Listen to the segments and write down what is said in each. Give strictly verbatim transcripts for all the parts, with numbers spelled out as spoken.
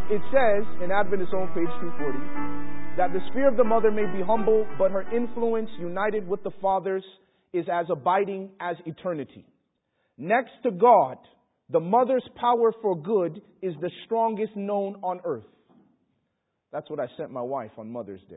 It says in Adventist Home, page two forty, that the sphere of the mother may be humble, but her influence united with the Father's is as abiding as eternity. Next to God, the mother's power for good is the strongest known on earth. That's what I sent my wife on Mother's Day.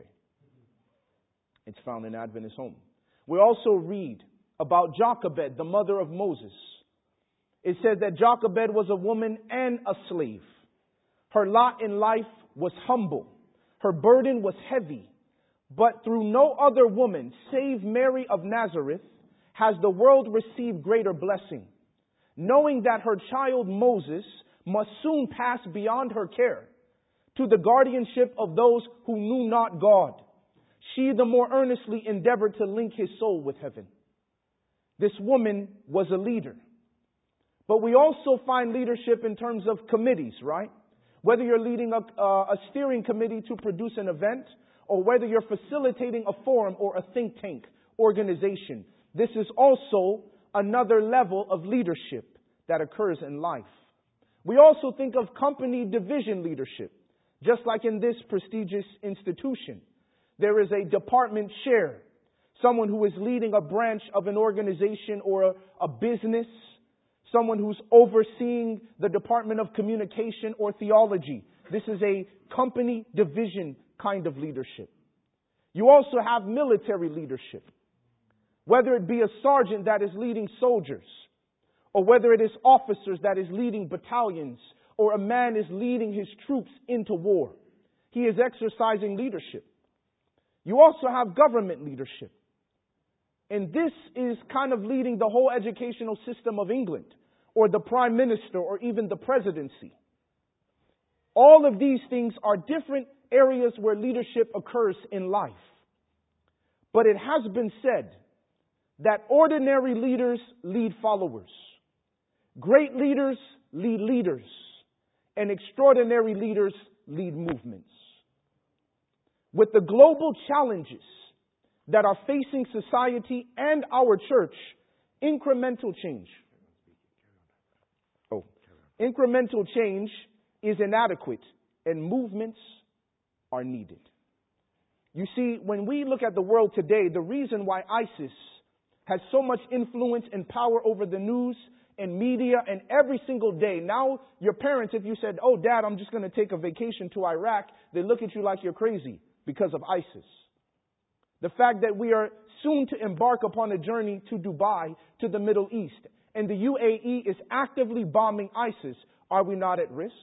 It's found in Adventist Home. We also read about Jochebed, the mother of Moses. It says that Jochebed was a woman and a slave. Her lot in life was humble. Her burden was heavy. But through no other woman, save Mary of Nazareth, has the world received greater blessing. Knowing that her child Moses must soon pass beyond her care to the guardianship of those who knew not God, she the more earnestly endeavored to link his soul with heaven. This woman was a leader. But we also find leadership in terms of committees, right? Whether you're leading a, uh, a steering committee to produce an event, or whether you're facilitating a forum or a think tank organization, this is also another level of leadership that occurs in life. We also think of company division leadership, just like in this prestigious institution. There is a department chair, someone who is leading a branch of an organization or a, a business, someone who's overseeing the Department of Communication or Theology. This is a company division kind of leadership. You also have military leadership. Whether it be a sergeant that is leading soldiers, or whether it is officers that is leading battalions, or a man is leading his troops into war. He is exercising leadership. You also have government leadership. And this is kind of leading the whole educational system of England, or the prime minister, or even the presidency. All of these things are different areas where leadership occurs in life. But it has been said that ordinary leaders lead followers. Great leaders lead leaders. And extraordinary leaders lead movements. With the global challenges that are facing society and our church, incremental change. Oh, incremental change is inadequate and movements are needed. You see, when we look at the world today, the reason why ISIS has so much influence and power over the news and media and every single day. Now, your parents, if you said, oh, Dad, I'm just going to take a vacation to Iraq, they look at you like you're crazy because of ISIS. The fact that we are soon to embark upon a journey to Dubai, to the Middle East, and the U A E is actively bombing ISIS, are we not at risk?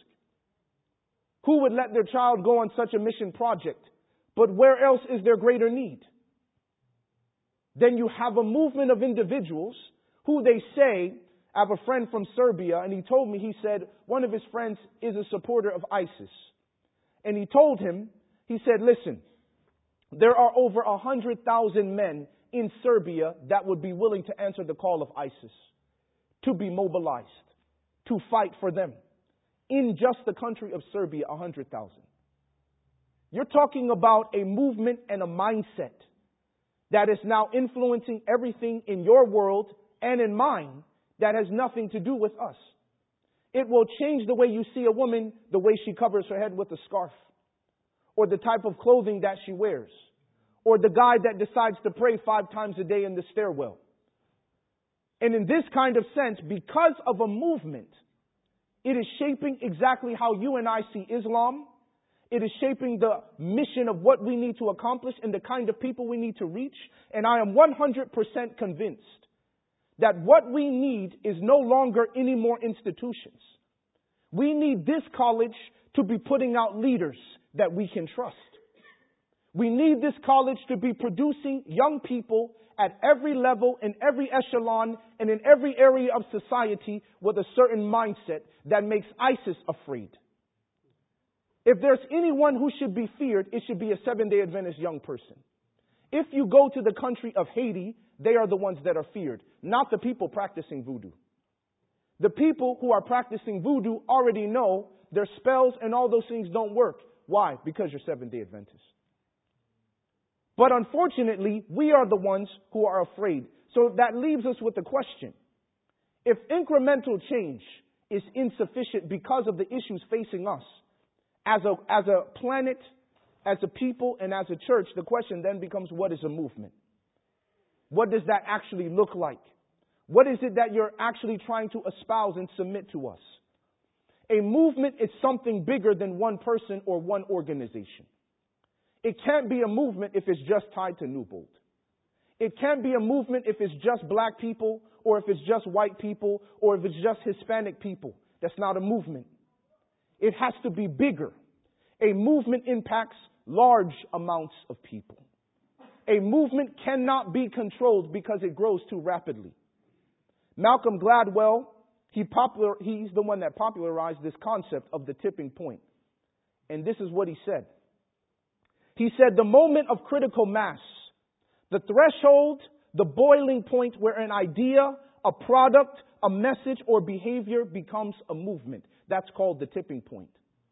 Who would let their child go on such a mission project? But where else is there greater need? Then you have a movement of individuals who they say, I have a friend from Serbia, and he told me, he said, one of his friends is a supporter of ISIS. And he told him, he said, listen, there are over a hundred thousand men in Serbia that would be willing to answer the call of ISIS, to be mobilized, to fight for them. In just the country of Serbia, a hundred thousand. You're talking about a movement and a mindset that is now influencing everything in your world and in mine that has nothing to do with us. It will change the way you see a woman, the way she covers her head with a scarf, or the type of clothing that she wears, or the guy that decides to pray five times a day in the stairwell. And in this kind of sense, because of a movement, it is shaping exactly how you and I see Islam. It is shaping the mission of what we need to accomplish and the kind of people we need to reach. And I am one hundred percent convinced that what we need is no longer any more institutions. We need this college to be putting out leaders that we can trust. We need this college to be producing young people at every level, in every echelon, and in every area of society with a certain mindset that makes ISIS afraid. If there's anyone who should be feared, it should be a Seventh-day Adventist young person. If you go to the country of Haiti, they are the ones that are feared, not the people practicing voodoo. The people who are practicing voodoo already know their spells and all those things don't work. Why? Because you're Seventh-day Adventists. But unfortunately, we are the ones who are afraid. So that leaves us with the question. If incremental change is insufficient because of the issues facing us, As a, as a planet, as a people, and as a church, the question then becomes, what is a movement? What does that actually look like? What is it that you're actually trying to espouse and submit to us? A movement is something bigger than one person or one organization. It can't be a movement if it's just tied to Newbold. It can't be a movement if it's just black people, or if it's just white people, or if it's just Hispanic people. That's not a movement. It has to be bigger. A movement impacts large amounts of people. A movement cannot be controlled because it grows too rapidly. Malcolm Gladwell, he popular, he's the one that popularized this concept of the tipping point. And this is what he said. He said, the moment of critical mass, the threshold, the boiling point where an idea, a product, a message, or behavior becomes a movement. That's called the tipping point.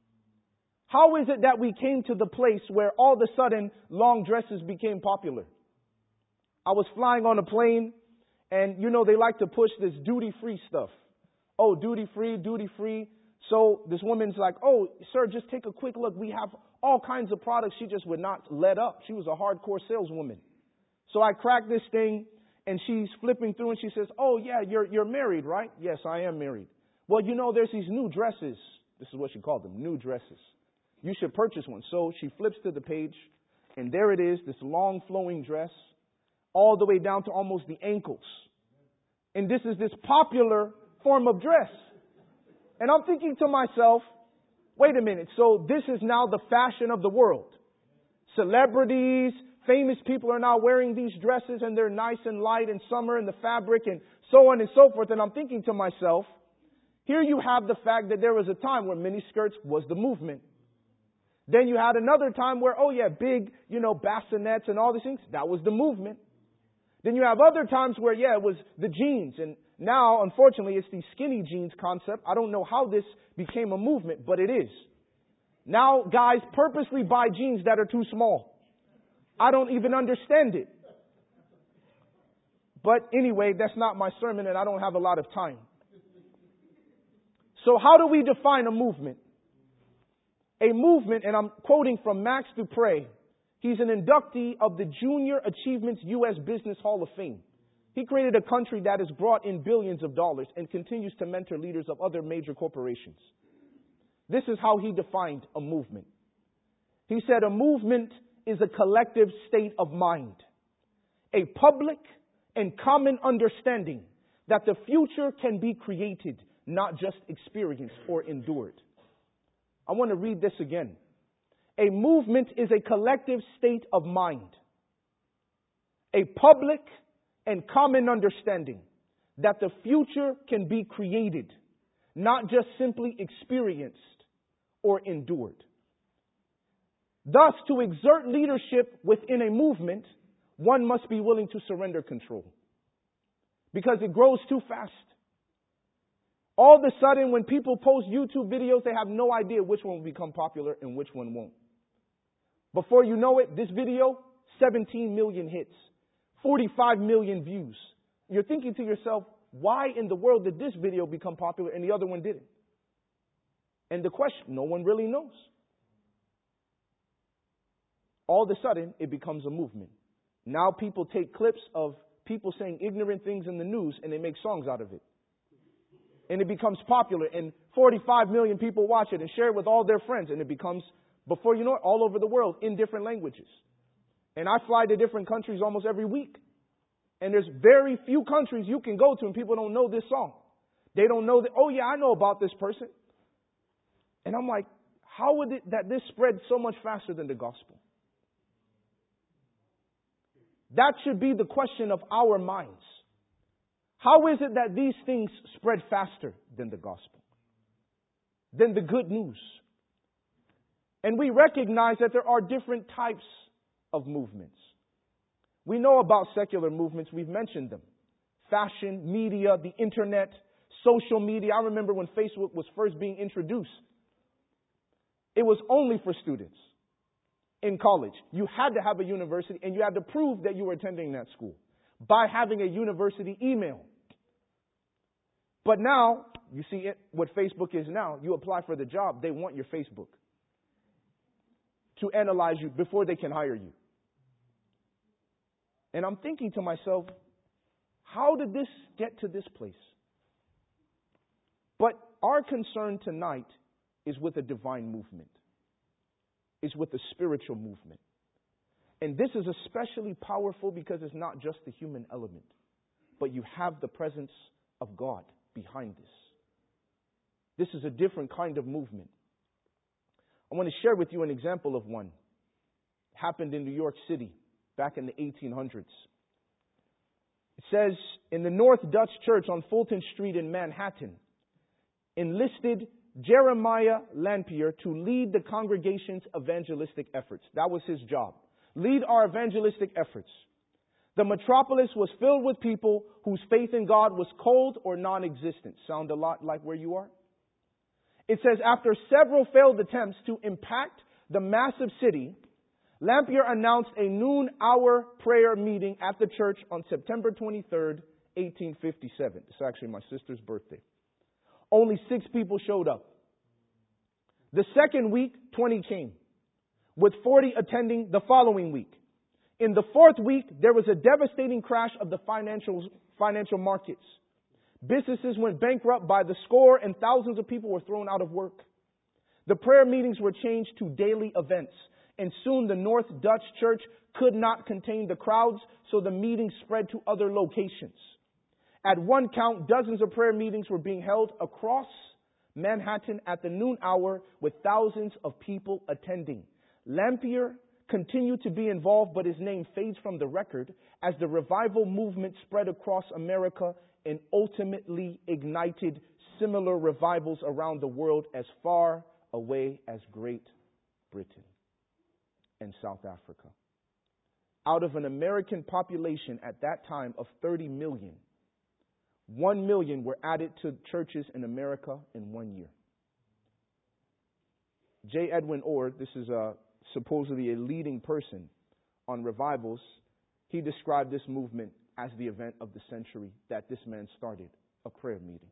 How is it that we came to the place where all of a sudden long dresses became popular? I was flying on a plane, and you know they like to push this duty-free stuff. Oh, duty-free, duty-free. So this woman's like, oh, sir, just take a quick look. We have all kinds of products. She just would not let up. She was a hardcore saleswoman. So I cracked this thing, and she's flipping through, and she says, oh, yeah, you're you're married, right? Yes, I am married. Well, you know, there's these new dresses. This is what she called them, new dresses. You should purchase one. So she flips to the page, and there it is, this long flowing dress, all the way down to almost the ankles. And this is this popular form of dress. And I'm thinking to myself, wait a minute, so this is now the fashion of the world. Celebrities, famous people are now wearing these dresses, and they're nice and light and summer and the fabric and so on and so forth. And I'm thinking to myself, here you have the fact that there was a time where miniskirts was the movement. Then you had another time where, oh yeah, big, you know, bassinets and all these things. That was the movement. Then you have other times where, yeah, it was the jeans. And now, unfortunately, it's the skinny jeans concept. I don't know how this became a movement, but it is. Now guys purposely buy jeans that are too small. I don't even understand it. But anyway, that's not my sermon, and I don't have a lot of time. So how do we define a movement? A movement, and I'm quoting from Max Dupre. He's an inductee of the Junior Achievements U S Business Hall of Fame. He created a country that has brought in billions of dollars and continues to mentor leaders of other major corporations. This is how he defined a movement. He said a movement is a collective state of mind, a public and common understanding that the future can be created, not just experienced or endured. I want to read this again. A movement is a collective state of mind, a public and common understanding that the future can be created, not just simply experienced or endured. Thus, to exert leadership within a movement, one must be willing to surrender control because it grows too fast. All of a sudden, when people post YouTube videos, they have no idea which one will become popular and which one won't. Before you know it, this video, seventeen million hits, forty-five million views. You're thinking to yourself, why in the world did this video become popular and the other one didn't? And the question, no one really knows. All of a sudden, it becomes a movement. Now people take clips of people saying ignorant things in the news and they make songs out of it. And it becomes popular, and forty-five million people watch it and share it with all their friends, and it becomes, before you know it, all over the world in different languages. And I fly to different countries almost every week. And there's very few countries you can go to and people don't know this song. They don't know that, oh yeah, I know about this person. And I'm like, how would it that this spread so much faster than the gospel? That should be the question of our minds. How is it that these things spread faster than the gospel, than the good news? And we recognize that there are different types of movements. We know about secular movements. We've mentioned them. Fashion, media, the internet, social media. I remember when Facebook was first being introduced. It was only for students in college. You had to have a university, and you had to prove that you were attending that school by having a university email. But now, you see it, what Facebook is now. You apply for the job, they want your Facebook. to analyze you before they can hire you. And I'm thinking to myself, how did this get to this place? But our concern tonight is with a divine movement, is with a spiritual movement. And this is especially powerful because it's not just the human element, but you have the presence of God behind this. This is a different kind of movement. I want to share with you an example of one. It happened in New York City back in the eighteen hundreds. It says, in the North Dutch Church on Fulton Street in Manhattan, enlisted Jeremiah Lampier to lead the congregation's evangelistic efforts. That was his job. Lead our evangelistic efforts. The metropolis was filled with people whose faith in God was cold or non-existent. Sound a lot like where you are? It says, after several failed attempts to impact the massive city, Lampier announced a noon hour prayer meeting at the church on September twenty-third, eighteen fifty-seven. It's actually my sister's birthday. Only six people showed up. The second week, twenty came, with forty attending the following week. In the fourth week, there was a devastating crash of the financial, financial markets. Businesses went bankrupt by the score and thousands of people were thrown out of work. The prayer meetings were changed to daily events, and soon the North Dutch Church could not contain the crowds, so the meetings spread to other locations. At one count, dozens of prayer meetings were being held across Manhattan at the noon hour with thousands of people attending. Lampier continued to be involved, but his name fades from the record as the revival movement spread across America and ultimately ignited similar revivals around the world as far away as Great Britain and South Africa. Out of an American population at that time of thirty million, one million were added to churches in America in one year. J. Edwin Orr, this is a, supposedly a leading person on revivals, he described this movement as the event of the century that this man started, a prayer meeting.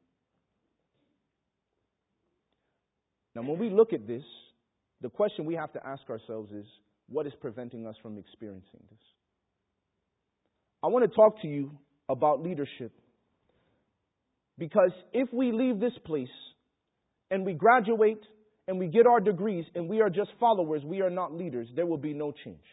Now, when we look at this, the question we have to ask ourselves is, what is preventing us from experiencing this? I want to talk to you about leadership, because if we leave this place and we graduate and we get our degrees and we are just followers, we are not leaders, there will be no change.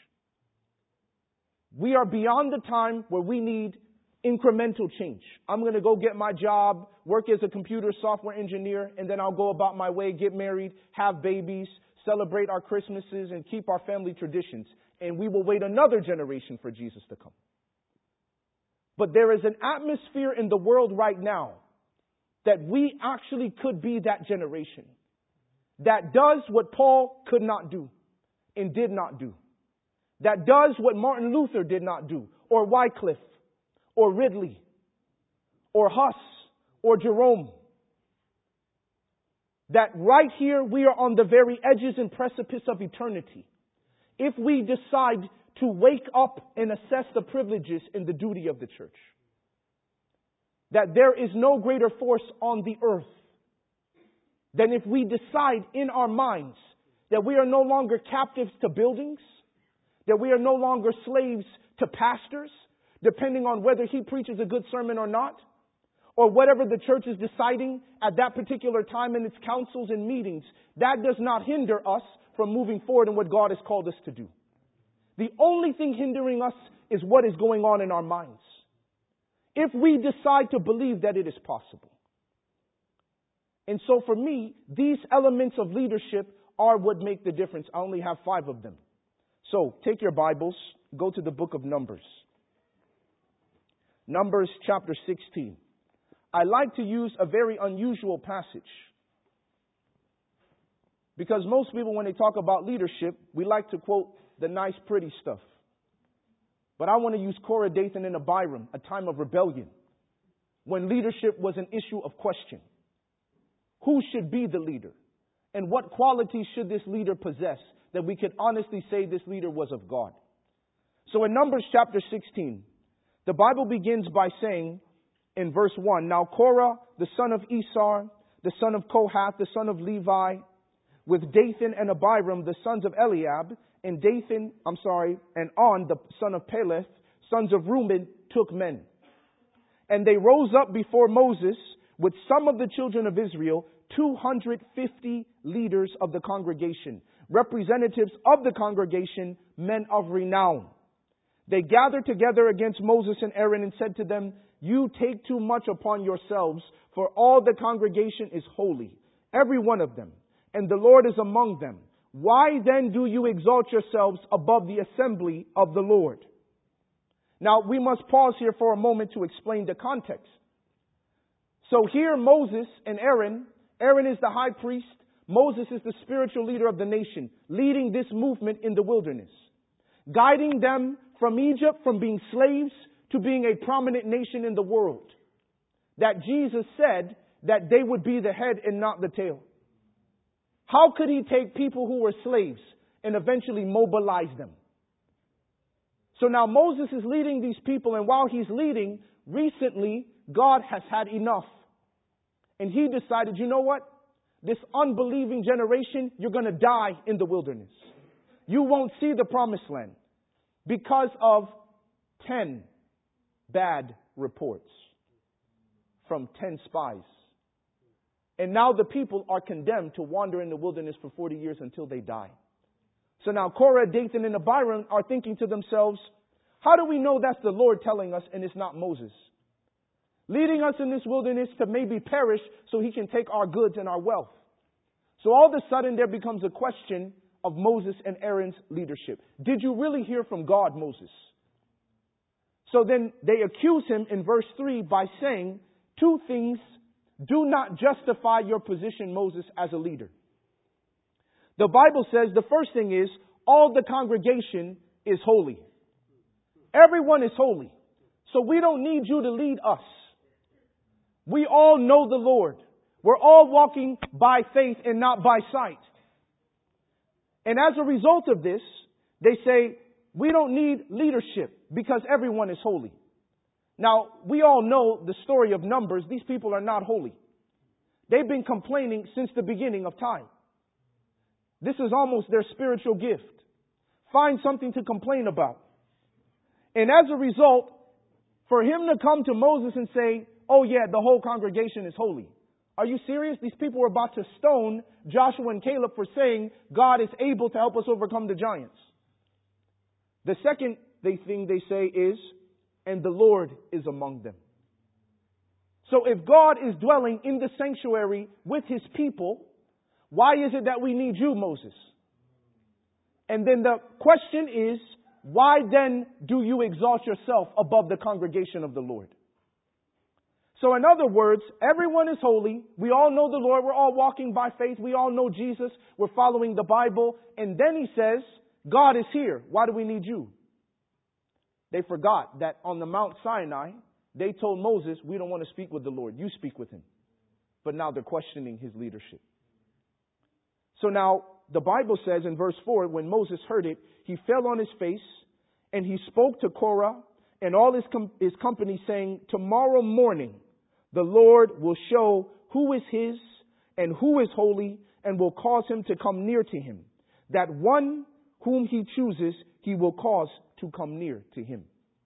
We are beyond the time where we need incremental change. I'm going to go get my job, work as a computer software engineer, and then I'll go about my way, get married, have babies, celebrate our Christmases, and keep our family traditions. And we will wait another generation for Jesus to come. But there is an atmosphere in the world right now that we actually could be that generation that does what Paul could not do and did not do. That does what Martin Luther did not do, or Wycliffe, or Ridley, or Huss, or Jerome. That right here we are on the very edges and precipice of eternity. If we decide to wake up and assess the privileges and the duty of the church. That there is no greater force on the earth than if we decide in our minds that we are no longer captives to buildings, that we are no longer slaves to pastors, depending on whether he preaches a good sermon or not, or whatever the church is deciding at that particular time in its councils and meetings. That does not hinder us from moving forward in what God has called us to do. The only thing hindering us is what is going on in our minds. If we decide to believe that it is possible. And so for me, these elements of leadership are what make the difference. I only have five of them. So take your Bibles, go to the book of Numbers. Numbers chapter sixteen. I like to use a very unusual passage. Because most people, when they talk about leadership, we like to quote the nice, pretty stuff. But I want to use Korah, Dathan, and Abiram, a time of rebellion, when leadership was an issue of question. Who should be the leader? And what qualities should this leader possess that we could honestly say this leader was of God? So in Numbers chapter sixteen, the Bible begins by saying in verse one, now Korah, the son of Esau, the son of Kohath, the son of Levi, with Dathan and Abiram, the sons of Eliab, and Dathan, I'm sorry, and On, the son of Peleth, sons of Reuben, took men. And they rose up before Moses with some of the children of Israel, two hundred fifty leaders of the congregation, representatives of the congregation, men of renown. They gathered together against Moses and Aaron and said to them, "You take too much upon yourselves, for all the congregation is holy, every one of them, and the Lord is among them. Why then do you exalt yourselves above the assembly of the Lord?" Now, we must pause here for a moment to explain the context. So here Moses and Aaron, Aaron is the high priest, Moses is the spiritual leader of the nation, leading this movement in the wilderness, guiding them from Egypt, from being slaves to being a prominent nation in the world. That Jesus said that they would be the head and not the tail. How could he take people who were slaves and eventually mobilize them? So now Moses is leading these people, and while he's leading, recently God has had enough. And he decided, you know what? This unbelieving generation, you're going to die in the wilderness. You won't see the promised land because of ten bad reports from ten spies. And now the people are condemned to wander in the wilderness for forty years until they die. So now Korah, Dathan, and Abiram are thinking to themselves, how do we know that's the Lord telling us and it's not Moses? Leading us in this wilderness to maybe perish so he can take our goods and our wealth. So all of a sudden there becomes a question of Moses and Aaron's leadership. Did you really hear from God, Moses? So then they accuse him in verse three by saying two things do not justify your position, Moses, as a leader. The Bible says the first thing is all the congregation is holy. Everyone is holy. So we don't need you to lead us. We all know the Lord. We're all walking by faith and not by sight. And as a result of this, they say, we don't need leadership because everyone is holy. Now, we all know the story of Numbers. These people are not holy. They've been complaining since the beginning of time. This is almost their spiritual gift. Find something to complain about. And as a result, for him to come to Moses and say, oh yeah, the whole congregation is holy. Are you serious? These people were about to stone Joshua and Caleb for saying God is able to help us overcome the giants. The second thing they say is, and the Lord is among them. So if God is dwelling in the sanctuary with his people, why is it that we need you, Moses? And then the question is, why then do you exalt yourself above the congregation of the Lord? So in other words, everyone is holy. We all know the Lord. We're all walking by faith. We all know Jesus. We're following the Bible. And then he says, God is here. Why do we need you? They forgot that on the Mount Sinai, they told Moses, we don't want to speak with the Lord. You speak with him. But now they're questioning his leadership. So now the Bible says in verse four, when Moses heard it, he fell on his face and he spoke to Korah and all his, com- his company saying, tomorrow morning the Lord will show who is his and who is holy and will cause him to come near to him. That one whom he chooses, he will cause to come near to him.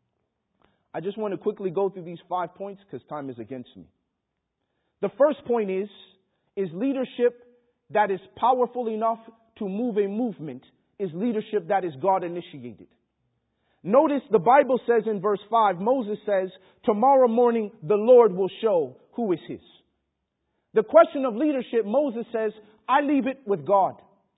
I just want to quickly go through these five points because time is against me. The first point is, is leadership that is powerful enough to move a movement is leadership that is God initiated. Notice the Bible says in verse five, Moses says, tomorrow morning the Lord will show who is his. The question of leadership, Moses says, I leave it with God.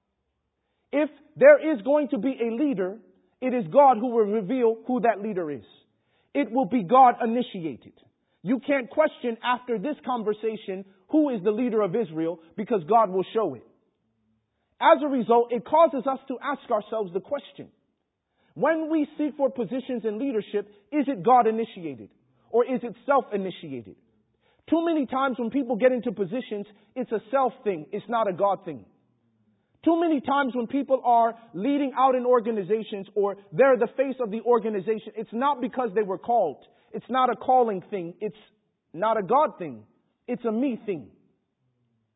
If there is going to be a leader, it is God who will reveal who that leader is. It will be God initiated. You can't question after this conversation who is the leader of Israel because God will show it. As a result, it causes us to ask ourselves the question, when we seek for positions in leadership, is it God initiated or is it self-initiated? Too many times when people get into positions, it's a self thing. It's not a God thing. Too many times when people are leading out in organizations or they're the face of the organization, it's not because they were called. It's not a calling thing. It's not a God thing. It's a me thing.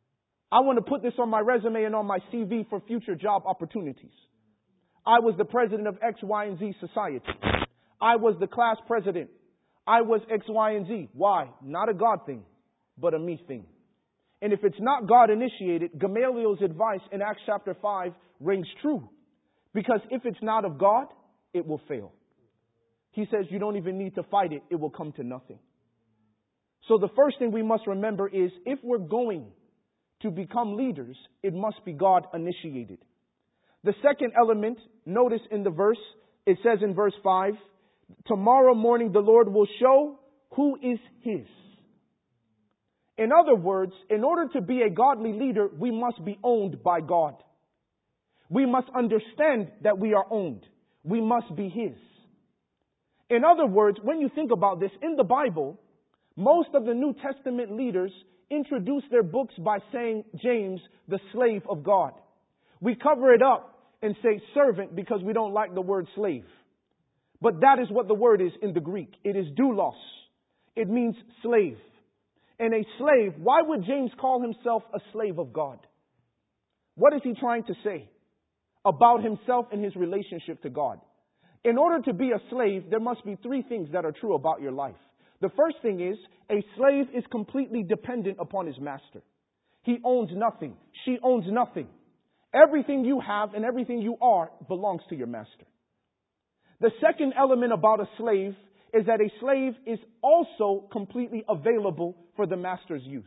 I want to put this on my resume and on my C V for future job opportunities. I was the president of X, Y, and Z society. I was the class president. I was X, Y, and Z. Why? Not a God thing, but a me thing. And if it's not God initiated, Gamaliel's advice in Acts chapter five rings true. Because if it's not of God, it will fail. He says you don't even need to fight it. It will come to nothing. So the first thing we must remember is if we're going to become leaders, it must be God initiated. The second element, notice in the verse, it says in verse five, tomorrow morning the Lord will show who is His. In other words, in order to be a godly leader, we must be owned by God. We must understand that we are owned. We must be His. In other words, when you think about this, in the Bible, most of the New Testament leaders introduce their books by saying James, the slave of God. We cover it up and say servant because we don't like the word slave. But that is what the word is in the Greek. It is doulos. It means slave. And a slave, why would James call himself a slave of God? What is he trying to say about himself and his relationship to God? In order to be a slave, there must be three things that are true about your life. The first thing is, a slave is completely dependent upon his master. He owns nothing. She owns nothing. Everything you have and everything you are belongs to your master. The second element about a slave is that a slave is also completely available for the master's use.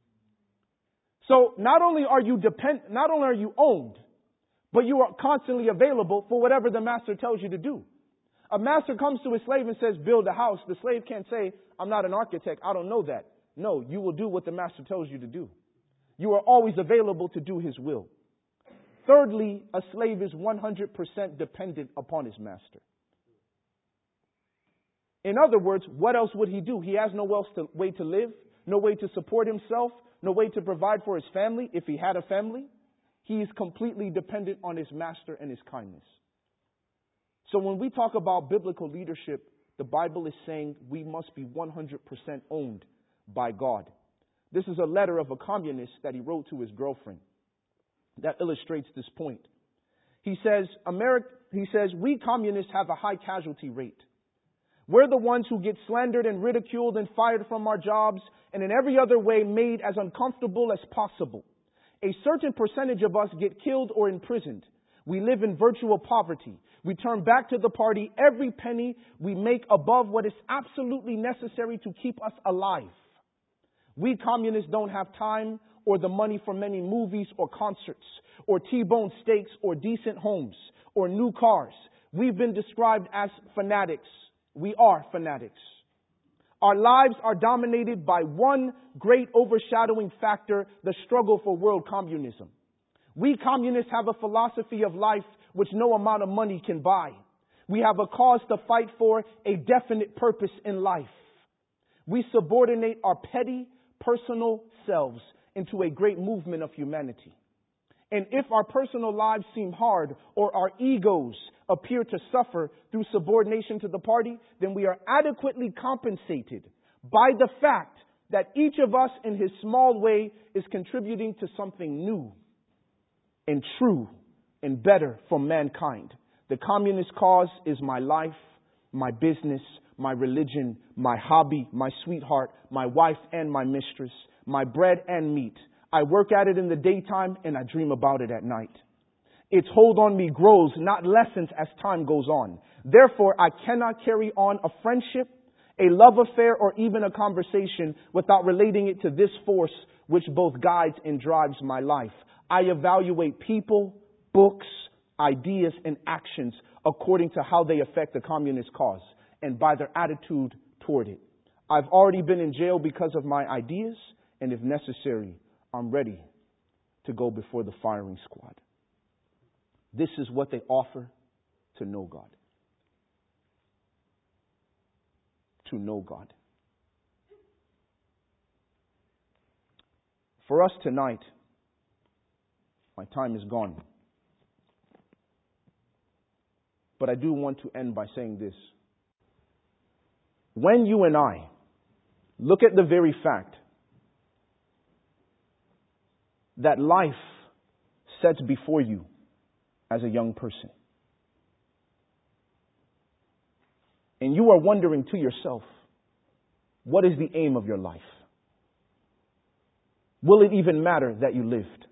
So not only are you depend, not only are you owned, but you are constantly available for whatever the master tells you to do. A master comes to a slave and says, build a house. The slave can't say, I'm not an architect. I don't know that. No, you will do what the master tells you to do. You are always available to do his will. Thirdly, a slave is one hundred percent dependent upon his master. In other words, what else would he do? He has no else to, way to live, no way to support himself, no way to provide for his family if he had a family. He is completely dependent on his master and his kindness. So when we talk about biblical leadership, the Bible is saying we must be one hundred percent owned by God. This is a letter of a communist that he wrote to his girlfriend that illustrates this point. He says, America, he says, we communists have a high casualty rate. We're the ones who get slandered and ridiculed and fired from our jobs and in every other way made as uncomfortable as possible. A certain percentage of us get killed or imprisoned. We live in virtual poverty. We turn back to the party every penny we make above what is absolutely necessary to keep us alive. We communists don't have time or the money for many movies or concerts or T-bone steaks or decent homes or new cars. We've been described as fanatics. We are fanatics. Our lives are dominated by one great overshadowing factor, the struggle for world communism. We communists have a philosophy of life which no amount of money can buy. We have a cause to fight for, a definite purpose in life. We subordinate our petty, personal selves into a great movement of humanity. And if our personal lives seem hard or our egos appear to suffer through subordination to the party, then we are adequately compensated by the fact that each of us in his small way is contributing to something new and true and better for mankind. The communist cause is my life, my business, my religion, my hobby, my sweetheart, my wife and my mistress, my bread and meat. I work at it in the daytime and I dream about it at night. Its hold on me grows, not lessens as time goes on. Therefore, I cannot carry on a friendship, a love affair, or even a conversation without relating it to this force which both guides and drives my life. I evaluate people, books, ideas, and actions according to how they affect the communist cause and by their attitude toward it. I've already been in jail because of my ideas, and if necessary, I'm ready to go before the firing squad. This is what they offer to know God. To know God. For us tonight, my time is gone. But I do want to end by saying this. When you and I look at the very fact that life sets before you as a young person. And you are wondering to yourself, what is the aim of your life? Will it even matter that you lived?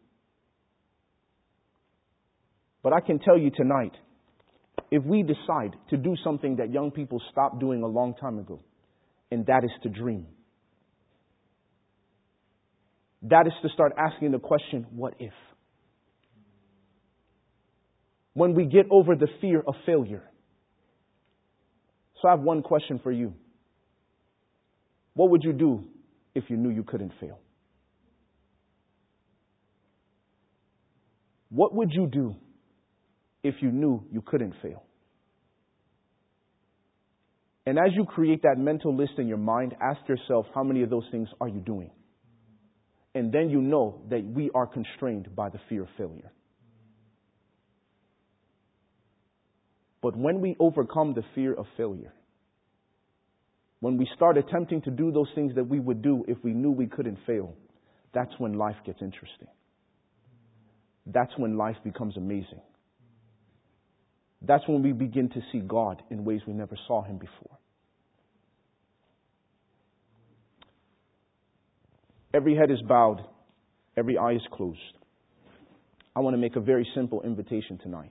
But I can tell you tonight, if we decide to do something that young people stopped doing a long time ago, and that is to dream. That is to start asking the question, what if? When we get over the fear of failure. So I have one question for you. What would you do if you knew you couldn't fail? What would you do if you knew you couldn't fail? And as you create that mental list in your mind, ask yourself, how many of those things are you doing? And then you know that we are constrained by the fear of failure. But when we overcome the fear of failure, when we start attempting to do those things that we would do if we knew we couldn't fail, that's when life gets interesting. That's when life becomes amazing. That's when we begin to see God in ways we never saw Him before. Every head is bowed. Every eye is closed. I want to make a very simple invitation tonight.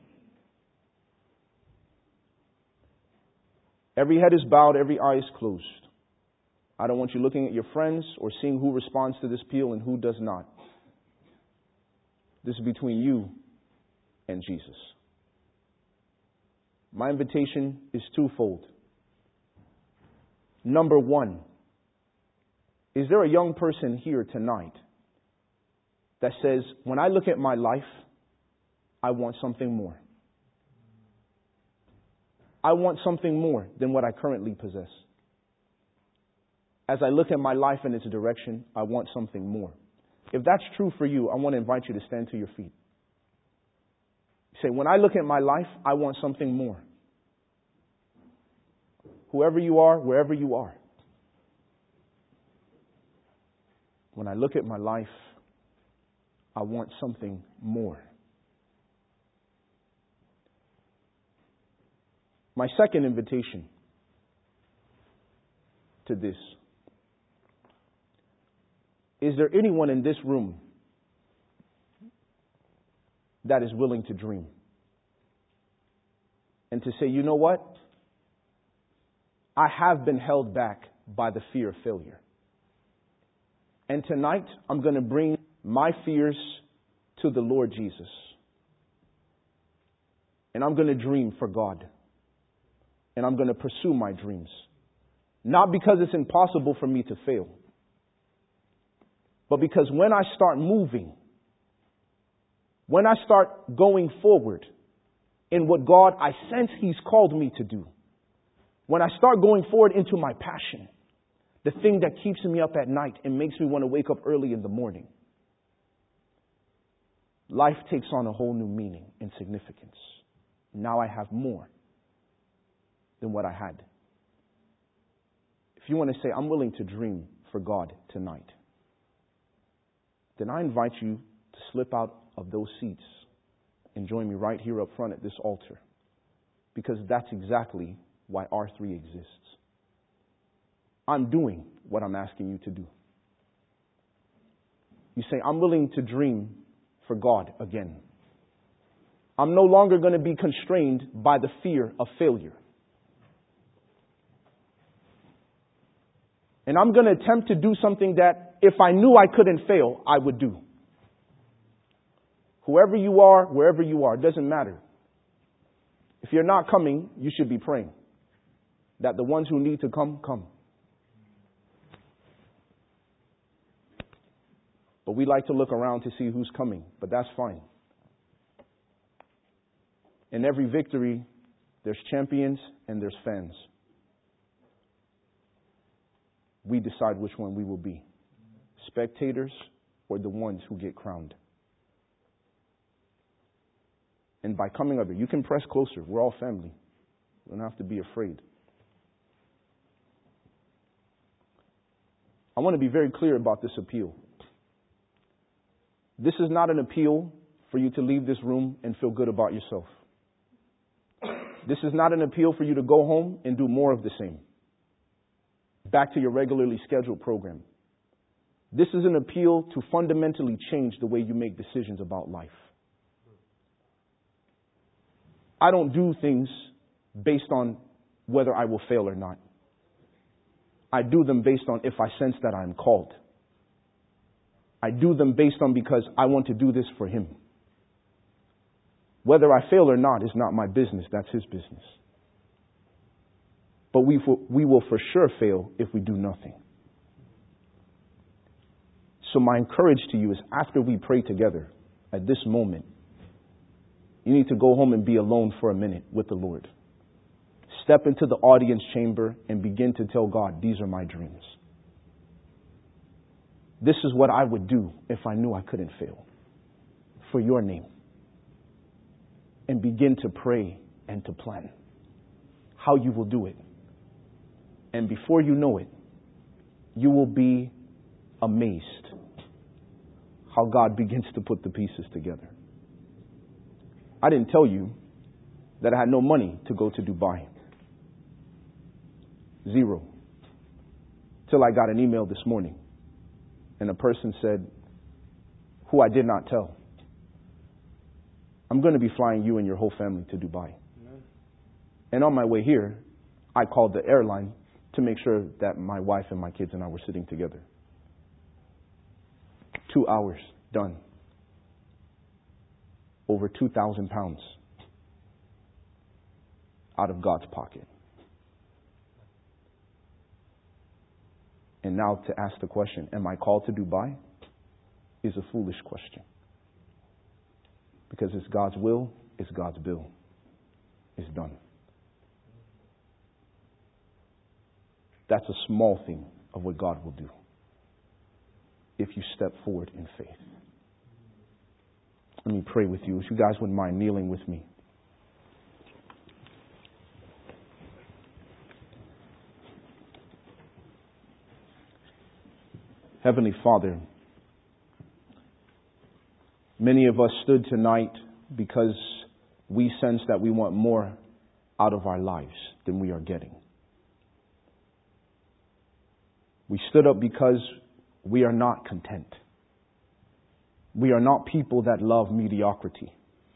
Every head is bowed. Every eye is closed. I don't want you looking at your friends or seeing who responds to this appeal and who does not. This is between you and Jesus. My invitation is twofold. Number one, is there a young person here tonight that says, when I look at my life, I want something more? I want something more than what I currently possess. As I look at my life in its direction, I want something more. If that's true for you, I want to invite you to stand to your feet. Say, when I look at my life, I want something more. Whoever you are, wherever you are. When I look at my life, I want something more. My second invitation to this. Is there anyone in this room that is willing to dream? And to say, you know what? I have been held back by the fear of failure. And tonight, I'm going to bring my fears to the Lord Jesus. And I'm going to dream for God. And I'm going to pursue my dreams. Not because it's impossible for me to fail. But because when I start moving, when I start going forward in what God, I sense He's called me to do. When I start going forward into my passion, the thing that keeps me up at night and makes me want to wake up early in the morning, life takes on a whole new meaning and significance. Now I have more than what I had. If you want to say, I'm willing to dream for God tonight, then I invite you to slip out of those seats and join me right here up front at this altar. Because that's exactly why R three exists. I'm doing what I'm asking you to do. You say, I'm willing to dream for God again. I'm no longer going to be constrained by the fear of failure. And I'm going to attempt to do something that if I knew I couldn't fail, I would do. Whoever you are, wherever you are, it doesn't matter. If you're not coming, you should be praying that the ones who need to come, come. But we like to look around to see who's coming, but that's fine. In every victory, there's champions and there's fans. We decide which one we will be. Spectators or the ones who get crowned. And by coming up here, you can press closer. We're all family. We don't have to be afraid. I want to be very clear about this appeal. This is not an appeal for you to leave this room and feel good about yourself. This is not an appeal for you to go home and do more of the same. Back to your regularly scheduled program. This is an appeal to fundamentally change the way you make decisions about life. I don't do things based on whether I will fail or not. I do them based on if I sense that I'm called. I do them based on because I want to do this for Him. Whether I fail or not is not my business. That's His business. But we, we will for sure fail if we do nothing. So my encourage to you is after we pray together at this moment, you need to go home and be alone for a minute with the Lord. Step into the audience chamber and begin to tell God, these are my dreams. This is what I would do if I knew I couldn't fail. For your name. And begin to pray and to plan how you will do it. And before you know it, you will be amazed how God begins to put the pieces together. I didn't tell you that I had no money to go to Dubai. Zero. Till I got an email this morning. And a person said, who I did not tell, I'm going to be flying you and your whole family to Dubai. Amen. And on my way here, I called the airline to make sure that my wife and my kids and I were sitting together. Two hours, done. Over two thousand pounds out of God's pocket. And now to ask the question, am I called to Dubai? Is a foolish question. Because it's God's will, it's God's bill. It's done. That's a small thing of what God will do if you step forward in faith. Let me pray with you. If you guys wouldn't mind kneeling with me. Heavenly Father, many of us stood tonight because we sense that we want more out of our lives than we are getting. We stood up because we are not content. We are not people that love mediocrity.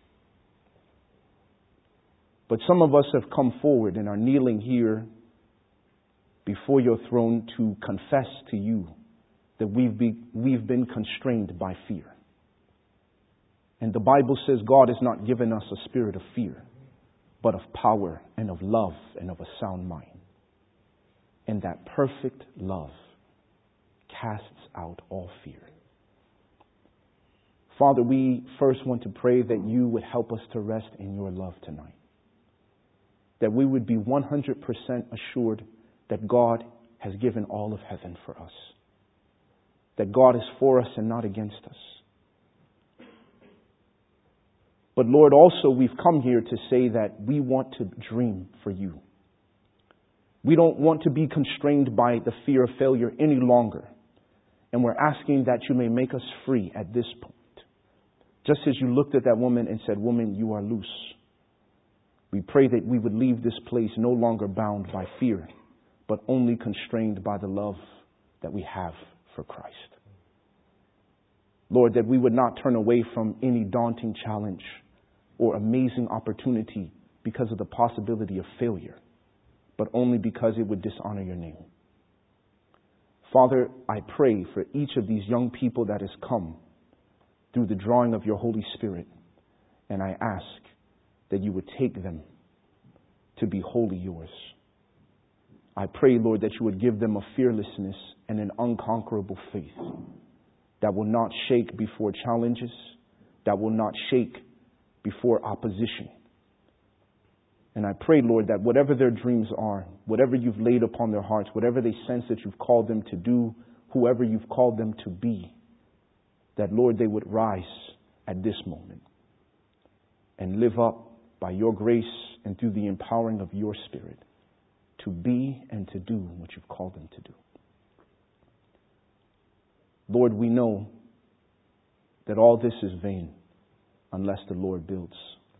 But some of us have come forward and are kneeling here before your throne to confess to you that we've, be, we've been constrained by fear. And the Bible says God has not given us a spirit of fear, but of power and of love and of a sound mind. And that perfect love casts out all fear. Father, we first want to pray that you would help us to rest in your love tonight. That we would be one hundred percent assured that God has given all of heaven for us. That God is for us and not against us. But Lord, also we've come here to say that we want to dream for you. We don't want to be constrained by the fear of failure any longer. And we're asking that you may make us free at this point. Just as you looked at that woman and said, woman, you are loose. We pray that we would leave this place no longer bound by fear, but only constrained by the love that we have for Christ. Lord, that we would not turn away from any daunting challenge or amazing opportunity because of the possibility of failure, but only because it would dishonor your name. Father, I pray for each of these young people that has come through the drawing of your Holy Spirit, and I ask that you would take them to be wholly yours. I pray, Lord, that you would give them a fearlessness and an unconquerable faith that will not shake before challenges, that will not shake before opposition. And I pray, Lord, that whatever their dreams are, whatever you've laid upon their hearts, whatever they sense that you've called them to do, whoever you've called them to be, that, Lord, they would rise at this moment and live up by your grace and through the empowering of your Spirit to be and to do what you've called them to do. Lord, we know that all this is vain unless the Lord builds.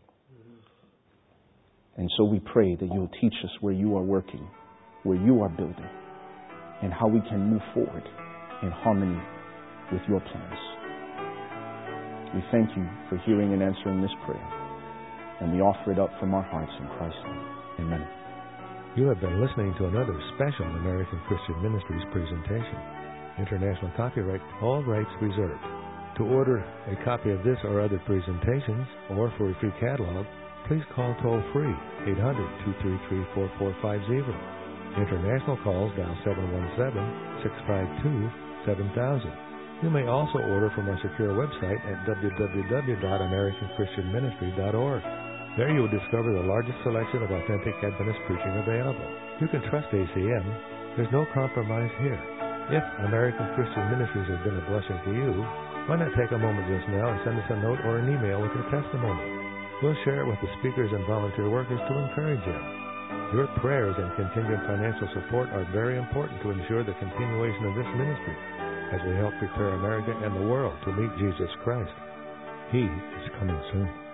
And so we pray that you'll teach us where you are working, where you are building, and how we can move forward in harmony with your plans. We thank you for hearing and answering this prayer, and we offer it up from our hearts in Christ's name. Amen. You have been listening to another special American Christian Ministries presentation. International copyright, all rights reserved. To order a copy of this or other presentations, or for a free catalog, please call toll-free eight hundred, two three three, four four five zero. International calls dial seven one seven, six five two, seven thousand. You may also order from our secure website at w w w dot american christian ministry dot org. There you will discover the largest selection of authentic Adventist preaching available. You can trust A C M. There's no compromise here. If American Christian Ministries has been a blessing to you, why not take a moment just now and send us a note or an email with your testimony? We'll share it with the speakers and volunteer workers to encourage you. Your prayers and contingent financial support are very important to ensure the continuation of this ministry as we help prepare America and the world to meet Jesus Christ. He is coming soon.